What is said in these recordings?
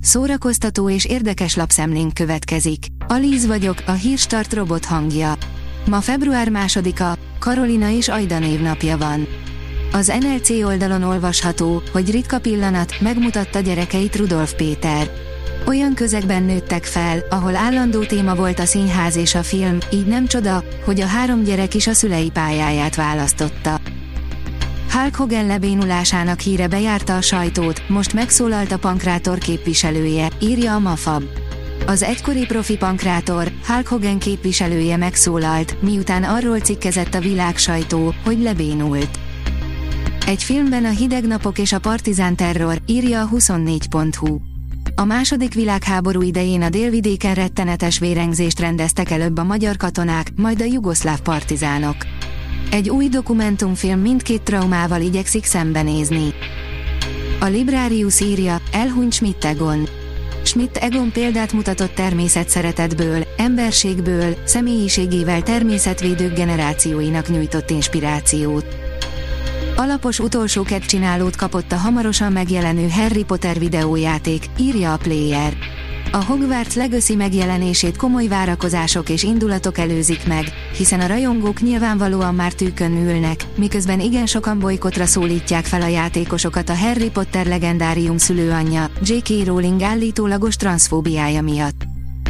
Szórakoztató és érdekes lapszemlénk következik. Alíz vagyok, a Hírstart robot hangja. Ma február 2-a, Karolina és Ajda névnapja van. Az NLC oldalon olvasható, hogy ritka pillanat, megmutatta gyerekeit Rudolf Péter. Olyan közegben nőttek fel, ahol állandó téma volt a színház és a film, így nem csoda, hogy a 3 gyerek is a szülei pályáját választotta. Hulk Hogan lebénulásának híre bejárta a sajtót, most megszólalt a pankrátor képviselője, írja a Mafab. Az egykori profi pankrátor, Hulk Hogan képviselője megszólalt, miután arról cikkezett a világsajtó, hogy lebénult. Egy filmben a hideg napok és a partizán terror, írja a 24.hu. A második világháború idején a délvidéken rettenetes vérengzést rendeztek előbb a magyar katonák, majd a jugoszláv partizánok. Egy új dokumentumfilm mindkét traumával igyekszik szembenézni. A Librarius írja, elhunyt Schmidt Egon. Schmidt Egon példát mutatott természetszeretetből, emberségből, személyiségével természetvédők generációinak nyújtott inspirációt. Alapos utolsó csinálót kapott a hamarosan megjelenő Harry Potter videójáték, írja a Player. A Hogwarts Legacy megjelenését komoly várakozások és indulatok előzik meg, hiszen a rajongók nyilvánvalóan már tűkön ülnek, miközben igen sokan bojkottra szólítják fel a játékosokat a Harry Potter legendárium szülőanyja, J.K. Rowling állítólagos transzfóbiája miatt.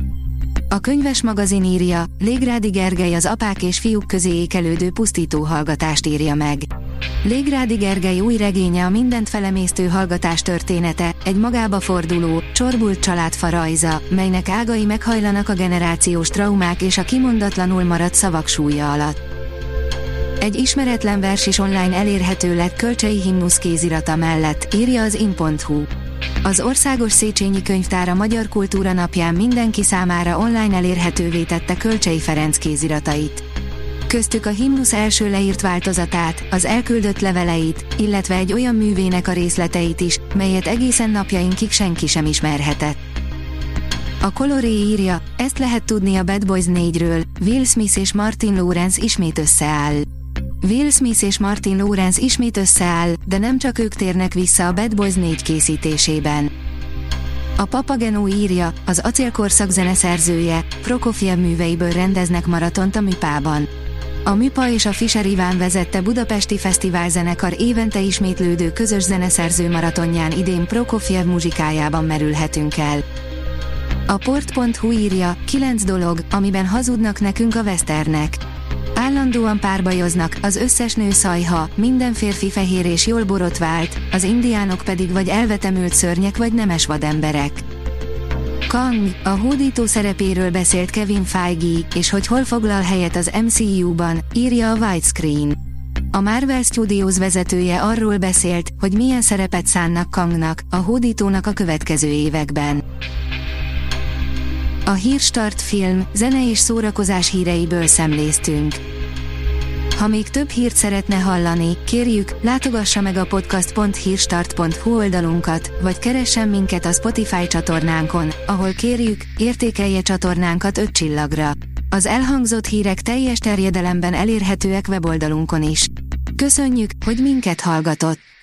A könyves magazin írja, Légrádi Gergely az apák és fiúk közé ékelődő pusztító hallgatást írja meg. Légrádi Gergely új regénye a mindent felemésztő hallgatás története, egy magába forduló, csorbult családfa rajza, melynek ágai meghajlanak a generációs traumák és a kimondatlanul maradt szavak súlya alatt. Egy ismeretlen vers is online elérhető lett Kölcsey himnusz kézirata mellett, írja az in.hu. Az Országos Széchenyi Könyvtár a Magyar Kultúra napján mindenki számára online elérhetővé tette Kölcsey Ferenc kéziratait. Köztük a himnusz első leírt változatát, az elküldött leveleit, illetve egy olyan művének a részleteit is, melyet egészen napjainkig senki sem ismerhetett. A Coloré írja, ezt lehet tudni a Bad Boys 4-ről, Will Smith és Martin Lawrence ismét összeáll. Will Smith és Martin Lawrence ismét összeáll, de nem csak ők térnek vissza a Bad Boys 4 készítésében. A Papageno írja, az acélkorszak zeneszerzője, Prokofjev műveiből rendeznek maratont a Műpában. A Műpa és a Fischer Iván vezette budapesti fesztiválzenekar évente ismétlődő közös zeneszerző maratonján idén Prokofjev muzsikájában merülhetünk el. A port.hu írja, 9 dolog, amiben hazudnak nekünk a westernek. Állandóan párbajoznak, az összes nő szajha, minden férfi fehér és jól borotvált, az indiánok pedig vagy elvetemült szörnyek vagy nemes vademberek. Kang, a hódító szerepéről beszélt Kevin Feige, és hogy hol foglal helyet az MCU-ban, írja a Widescreen. A Marvel Studios vezetője arról beszélt, hogy milyen szerepet szánnak Kangnak, a hódítónak a következő években. A Hírstart film, zene és szórakozás híreiből szemléztünk. Ha még több hírt szeretne hallani, kérjük, látogassa meg a podcast.hírstart.hu oldalunkat, vagy keressen minket a Spotify csatornánkon, ahol kérjük, értékelje csatornánkat 5 csillagra. Az elhangzott hírek teljes terjedelemben elérhetőek weboldalunkon is. Köszönjük, hogy minket hallgatott!